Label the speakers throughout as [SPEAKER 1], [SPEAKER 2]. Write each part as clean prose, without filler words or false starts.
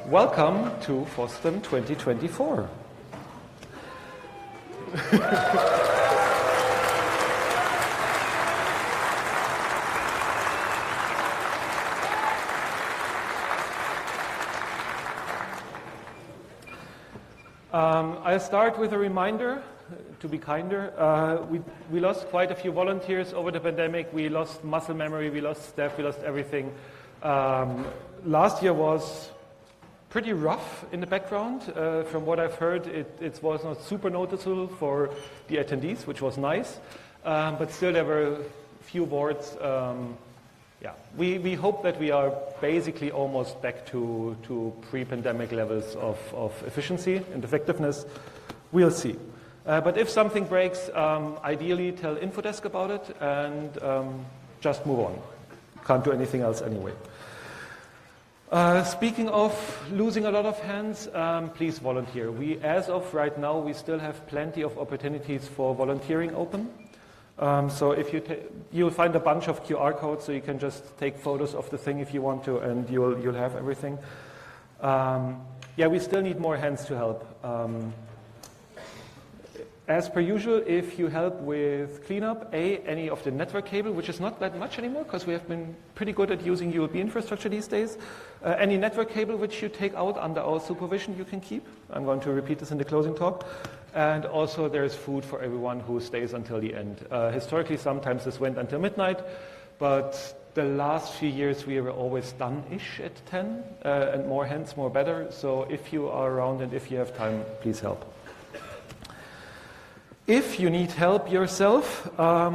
[SPEAKER 1] Welcome to FOSDEM 2024. I'll start with a reminder to be kinder. We lost quite a few volunteers over the pandemic. We lost muscle memory, we lost staff, we lost everything. Last year was pretty rough in the background. From what I've heard, it was not super noticeable for the attendees, which was nice. But still, there were a few boards. We hope that we are basically almost back to pre-pandemic levels of efficiency and effectiveness. We'll see. But if something breaks, ideally tell Infodesk about it and just move on. Can't do anything else anyway. Speaking of losing a lot of hands, please volunteer. As of right now, we still have plenty of opportunities for volunteering open. So if you'll find a bunch of QR codes, so you can just take photos of the thing if you want to, and you'll have everything. We still need more hands to help. As per usual, if you help with cleanup, any of the network cable, which is not that much anymore because we have been pretty good at using USB infrastructure these days. Any network cable which you take out under our supervision you can keep. I'm going to repeat this in the closing talk. And also there's food for everyone who stays until the end. Historically, sometimes this went until midnight, but the last few years we were always done-ish at 10, and more hands, more better. So if you are around and if you have time, please help. If you need help yourself,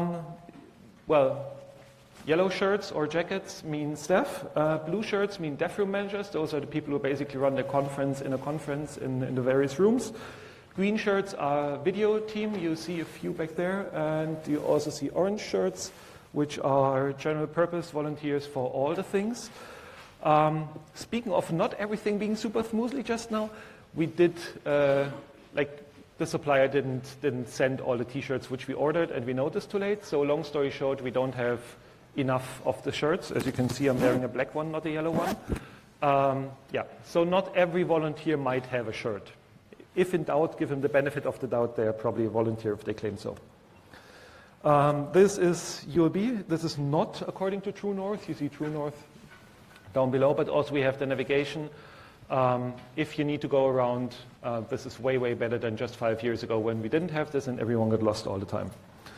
[SPEAKER 1] yellow shirts or jackets mean staff. Blue shirts mean deaf room managers. Those are the people who basically run the conference in the various rooms. Green shirts are video team. You see a few back there. And you also see orange shirts, which are general purpose volunteers for all the things. Speaking of not everything being super smoothly just now, we did, the supplier didn't send all the t-shirts which we ordered, and we noticed too late. So long story short, we don't have enough of the shirts. As you can see, I'm wearing a black one, not a yellow one. So not every volunteer might have a shirt. If in doubt, give them the benefit of the doubt. They are probably a volunteer if they claim so. This is ULB. This is not according to True North. You see True North down below, but also we have the navigation. If you need to go around, this is way, way better than just 5 years ago when we didn't have this and everyone got lost all the time.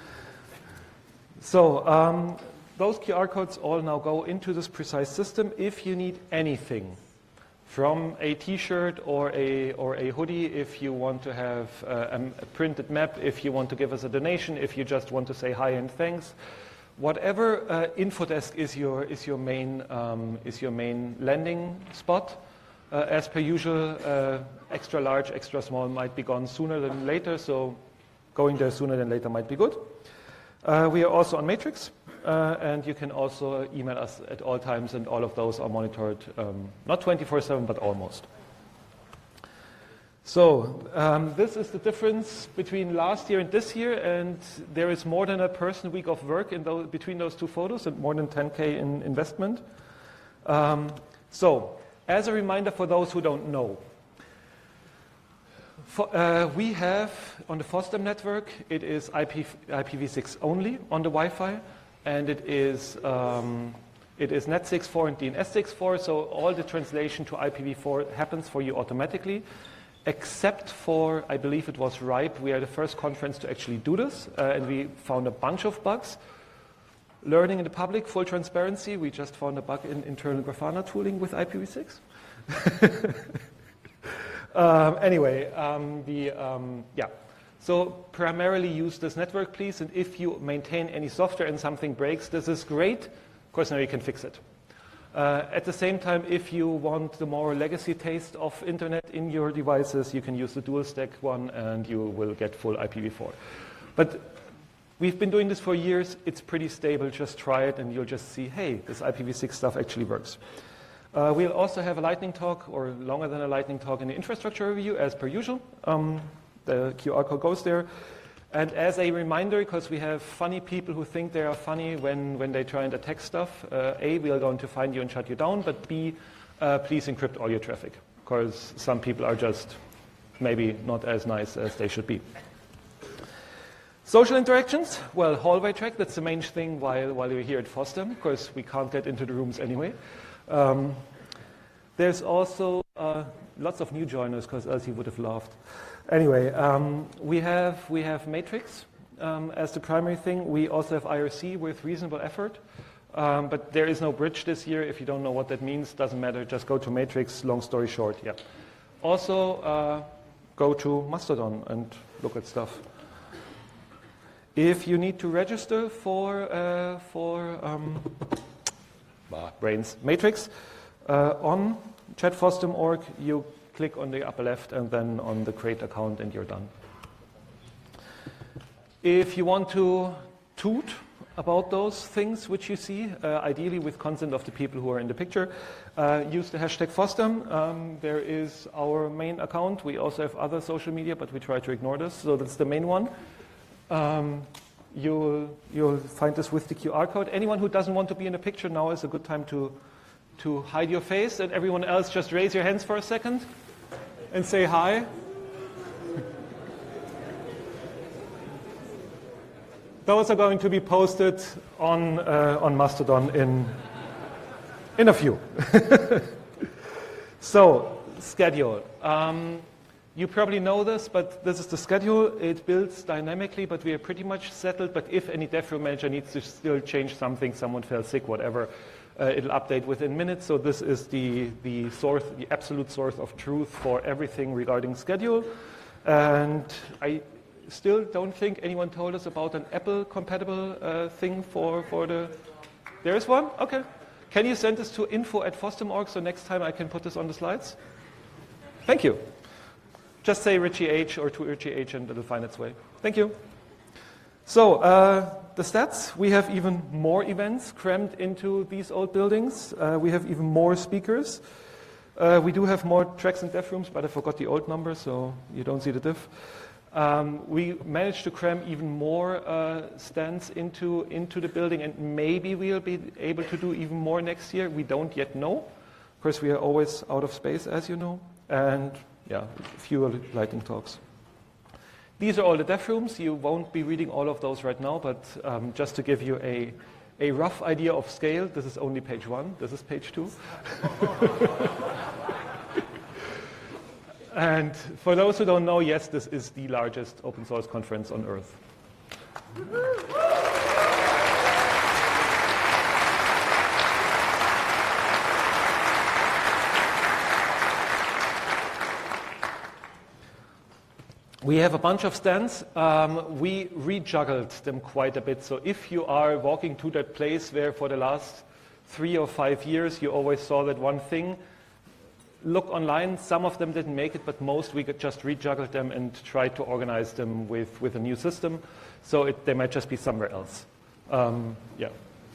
[SPEAKER 1] So those QR codes all now go into this precise system. If you need anything from a t-shirt or a hoodie, if you want to have a printed map, if you want to give us a donation, if you just want to say hi and thanks, whatever, Infodesk is your main landing spot. As per usual, extra large, extra small might be gone sooner than later, so going there sooner than later might be good. We are also on Matrix, and you can also email us at all times, and all of those are monitored, not 24/7, but almost. So this is the difference between last year and this year, and there is more than a person week of work between those two photos, and more than 10K in investment. As a reminder for those who don't know, we have on the FOSDEM network, it is IPv6 only on the Wi-Fi, and it is Net64 and DNS64, so all the translation to IPv4 happens for you automatically, except for, I believe it was RIPE. We are the first conference to actually do this, and we found a bunch of bugs. Learning in the public, full transparency, we just found a bug in internal Grafana tooling with IPv6. So primarily use this network, please, and if you maintain any software and something breaks, this is great. Of course, now you can fix it. At the same time, if you want the more legacy taste of internet in your devices, you can use the dual stack one, and you will get full IPv4. But we've been doing this for years. It's pretty stable. Just try it, and you'll just see, hey, this IPv6 stuff actually works. We'll also have a lightning talk, or longer than a lightning talk, in the infrastructure review, as per usual. The QR code goes there. And as a reminder, because we have funny people who think they are funny when they try and attack stuff, A, we are going to find you and shut you down, but B, please encrypt all your traffic. because some people are just maybe not as nice as they should be. Social interactions, well, hallway track, that's the main thing while you're here at FOSDEM, because we can't get into the rooms anyway. There's also lots of new joiners, because else you would have laughed. Anyway, we have Matrix as the primary thing. We also have IRC with reasonable effort, but there is no bridge this year. If you don't know what that means, doesn't matter. Just go to Matrix, long story short, yeah. Also, go to Mastodon and look at stuff. If you need to register for Brains Matrix, on chatfosdem.org, you click on the upper left and then on the create account and you're done. If you want to toot about those things which you see, ideally with consent of the people who are in the picture, use the hashtag FOSDEM. There is our main account. We also have other social media, but we try to ignore this, so that's the main one. You'll find this with the QR code. Anyone who doesn't want to be in the picture, now is a good time to hide your face, and everyone else just raise your hands for a second and say hi. Those are going to be posted on Mastodon in a few. So, schedule. You probably know this, but this is the schedule. It builds dynamically, but we are pretty much settled. But if any dev room manager needs to still change something, someone fell sick, whatever, it'll update within minutes. So this is the source, the absolute source of truth for everything regarding schedule. And I still don't think anyone told us about an Apple-compatible thing for the... There is one? Okay. Can you send this to info@fosdem.org so next time I can put this on the slides? Thank you. Just say Richie H or to Richie H and it'll find its way. Thank you. So, the stats, we have even more events crammed into these old buildings. We have even more speakers. We do have more tracks and dev rooms, but I forgot the old number, so you don't see the diff. We managed to cram even more stands into the building, and maybe we'll be able to do even more next year. We don't yet know. Of course, we are always out of space, as you know. And yeah, fewer lightning talks. These are all the dev rooms. You won't be reading all of those right now, but just to give you a rough idea of scale, this is only page 1. This is page 2. And for those who don't know, yes, this is the largest open source conference on Earth. We have a bunch of stands. We rejuggled them quite a bit. So if you are walking to that place where for the last 3 or 5 years you always saw that one thing, look online. Some of them didn't make it, but most we could just rejuggled them and tried to organize them with a new system. So they might just be somewhere else. Yeah.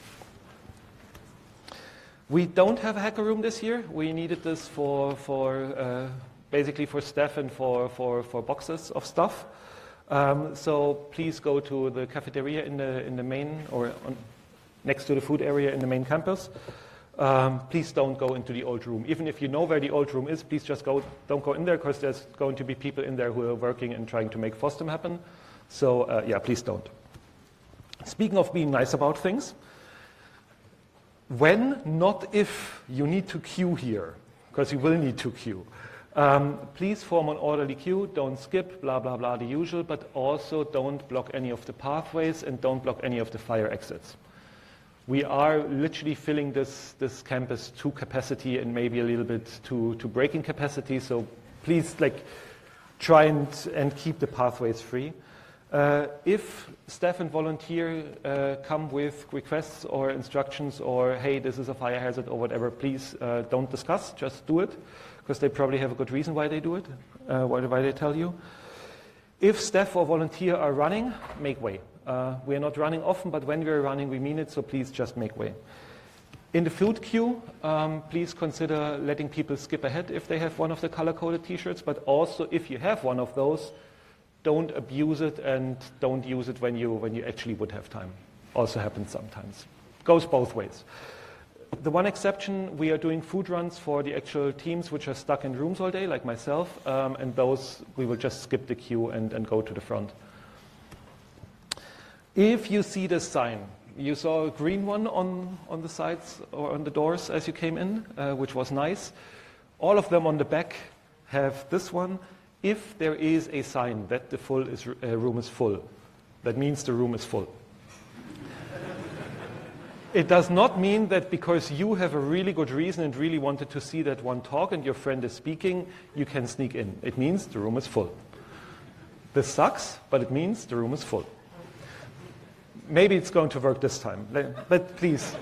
[SPEAKER 1] We don't have a hacker room this year. We needed this basically for staff and for boxes of stuff. So please go to the cafeteria in the main, or next to the food area in the main campus. Please don't go into the old room. Even if you know where the old room is, please just don't go in there, because there's going to be people in there who are working and trying to make FOSDEM happen. So yeah, please don't. Speaking of being nice about things, when, not if, you need to queue here, because you will need to queue. Please form an orderly queue, don't skip, blah, blah, blah, the usual, but also don't block any of the pathways and don't block any of the fire exits. We are literally filling this campus to capacity and maybe a little bit to breaking capacity, so please try and keep the pathways free. If staff and volunteer come with requests or instructions or, hey, this is a fire hazard or whatever, please don't discuss, just do it, because they probably have a good reason why they do it, why they tell you. If staff or volunteer are running, make way. We are not running often, but when we are running, we mean it, so please just make way. In the food queue, please consider letting people skip ahead if they have one of the color-coded t-shirts, but also if you have one of those, don't abuse it and don't use it when you actually would have time. Also happens sometimes. Goes both ways. The one exception, we are doing food runs for the actual teams which are stuck in rooms all day, like myself, and those we will just skip the queue and go to the front. If you see this sign, you saw a green one on the sides or on the doors as you came in, which was nice. All of them on the back have this one. If there is a sign that the room is full, that means the room is full. It does not mean that because you have a really good reason and really wanted to see that one talk and your friend is speaking, you can sneak in. It means the room is full. This sucks, but it means the room is full. Maybe it's going to work this time, but please.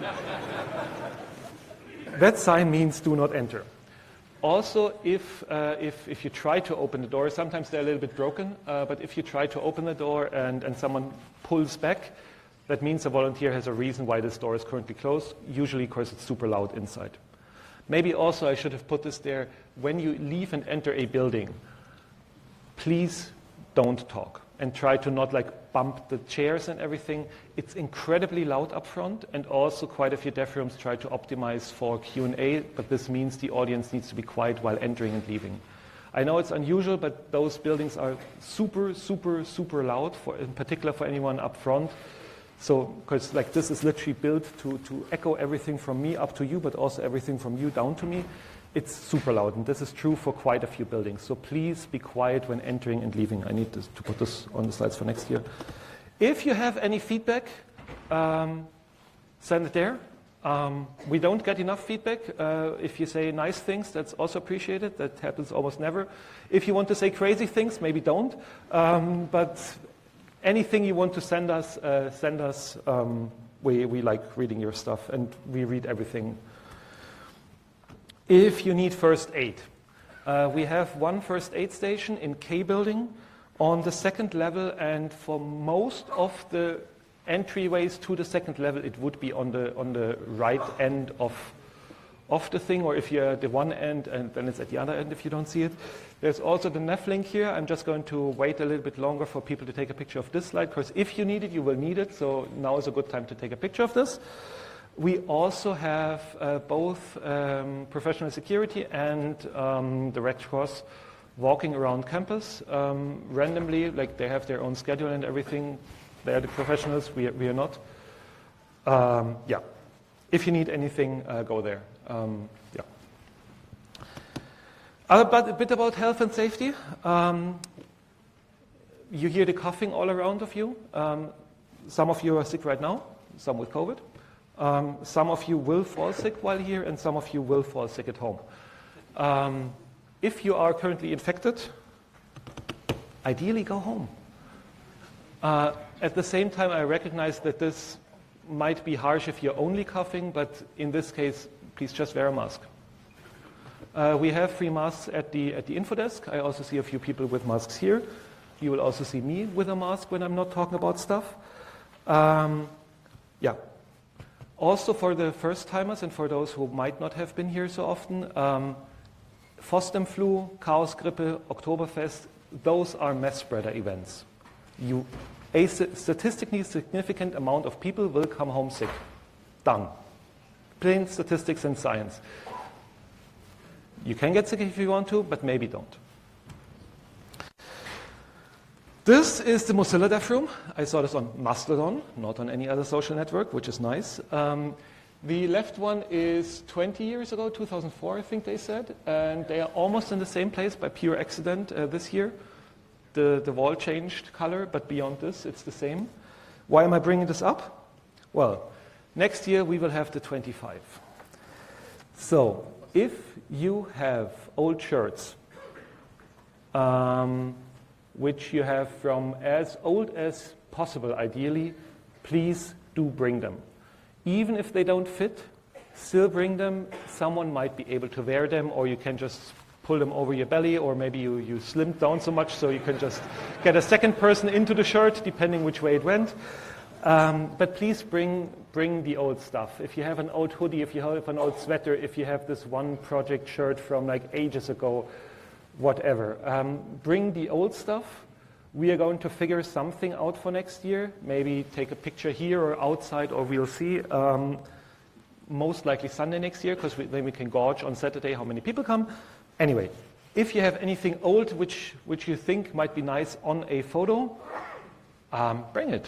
[SPEAKER 1] That sign means do not enter. Also, if you try to open the door, sometimes they're a little bit broken, but if you try to open the door and someone pulls back, that means a volunteer has a reason why this door is currently closed, usually because it's super loud inside. Maybe also I should have put this there, when you leave and enter a building, please don't talk and try to not bump the chairs and everything. It's incredibly loud up front, and also quite a few deaf rooms try to optimize for Q&A, but this means the audience needs to be quiet while entering and leaving. I know it's unusual, but those buildings are super, super, super loud, in particular for anyone up front. So, because this is literally built to echo everything from me up to you, but also everything from you down to me. It's super loud, and this is true for quite a few buildings. So please be quiet when entering and leaving. I need to put this on the slides for next year. If you have any feedback, send it there. We don't get enough feedback. If you say nice things, that's also appreciated. That happens almost never. If you want to say crazy things, maybe don't. But anything you want to send us, send us. We like reading your stuff, and we read everything. If you need first aid, we have one first aid station in K building on the second level, and for most of the entryways to the second level, it would be on the right end of the thing, or if you're at the one end, and then it's at the other end if you don't see it. There's also the nav link here. I'm just going to wait a little bit longer for people to take a picture of this slide, because if you need it, you will need it. So now is a good time to take a picture of this. We also have both professional security and the Red Cross walking around campus randomly, they have their own schedule and everything. They are the professionals, we are not. Yeah, if you need anything, go there. Yeah. But a bit about health and safety. You hear the coughing all around of you. Some of you are sick right now, some with COVID. Some of you will fall sick while here, and some of you will fall sick at home. If you are currently infected, ideally go home. At the same time, I recognize that this might be harsh if you're only coughing, but in this case, please just wear a mask. We have free masks at the info desk. I also see a few people with masks here. You will also see me with a mask when I'm not talking about stuff. Yeah. Also for the first-timers and for those who might not have been here so often, FOSDEM flu, Chaos Grippe, Oktoberfest, those are mass spreader events. A statistically significant amount of people will come home sick. Done. Plain statistics and science. You can get sick if you want to, but maybe don't. This is the Mozilla Deaf Room. I saw this on Mastodon, not on any other social network, which is nice. The left one is 20 years ago, 2004, I think they said, and they are almost in the same place by pure accident this year. The wall changed color, but beyond this, it's the same. Why am I bringing this up? Well, next year we will have the 25. So, if you have old shirts, which you have from as old as possible, ideally, please do bring them. Even if they don't fit, still bring them. Someone might be able to wear them, or you can just pull them over your belly, or maybe you slimmed down so much so you can just get a second person into the shirt, depending which way it went. But please bring the old stuff. If you have an old hoodie, if you have an old sweater, if you have this one project shirt from ages ago, whatever. Bring the old stuff. We are going to figure something out for next year. Maybe take a picture here or outside, or we'll see. most likely Sunday next year, because then we can gauge on Saturday how many people come. Anyway, if you have anything old which you think might be nice on a photo, bring it.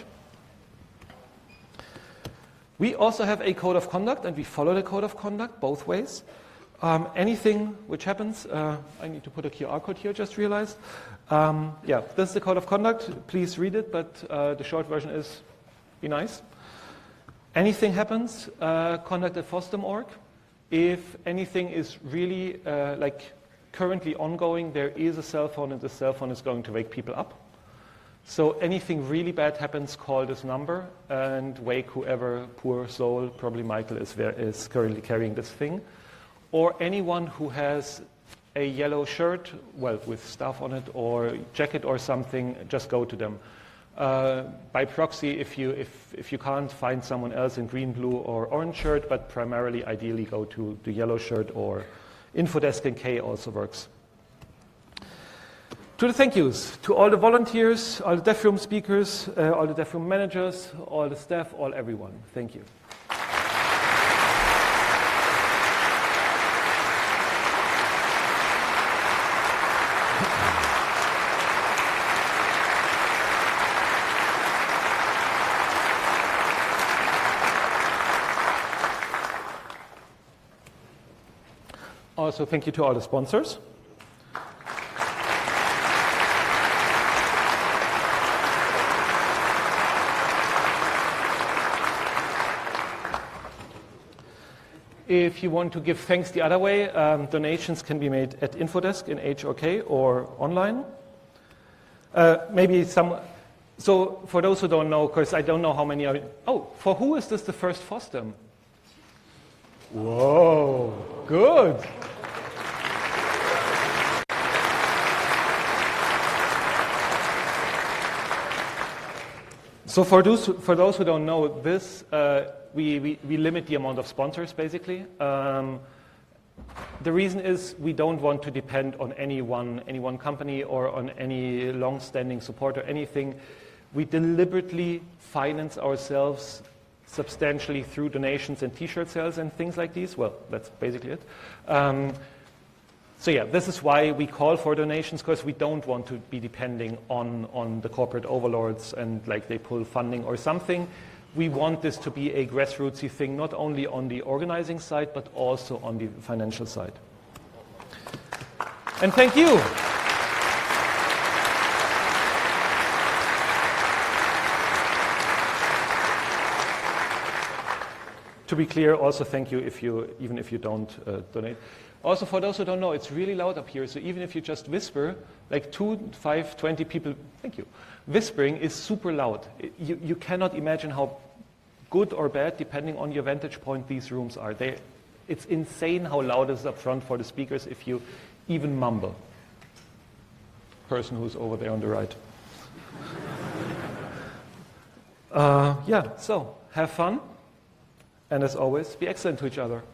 [SPEAKER 1] We also have a code of conduct, and we follow the code of conduct both ways. Anything which happens, I need to put a QR code here, just realized. Yeah, this is the code of conduct. Please read it, but the short version is, be nice. Anything happens, contact at FOSDEM.org. If anything is really currently ongoing, there is a cell phone, and the cell phone is going to wake people up. So anything really bad happens, call this number and wake whoever, poor soul, probably Michael is currently carrying this thing. Or anyone who has a yellow shirt, well, with stuff on it, or jacket or something, just go to them. By proxy, if you can't find someone else in green, blue, or orange shirt, but primarily, ideally, go to the yellow shirt, or Infodesk and K also works. To the thank yous, to all the volunteers, all the deaf room speakers, all the deaf room managers, all the staff, all everyone. Thank you. Also, thank you to all the sponsors. If you want to give thanks the other way, donations can be made at Infodesk in H or K or online. So for those who don't know, because I don't know how many are. Oh, for who is this the first FOSDEM? Whoa, good. So for those who don't know, this we limit the amount of sponsors, basically. The reason is we don't want to depend on any one company or on any long-standing support or anything. We deliberately finance ourselves substantially through donations and T-shirt sales and things like these. Well, that's basically it. So yeah, this is why we call for donations, because we don't want to be depending on the corporate overlords and like they pull funding or something. We want this to be a grassrootsy thing, not only on the organizing side, but also on the financial side. And thank you. To be clear, also thank you even if you don't donate. Also, for those who don't know, it's really loud up here, so even if you just whisper, like 2, 5, 20 people, thank you. Whispering is super loud. You cannot imagine how good or bad, depending on your vantage point, these rooms are. It's insane how loud it is up front for the speakers if you even mumble. Person who's over there on the right. Yeah, so have fun. And as always, be excellent to each other.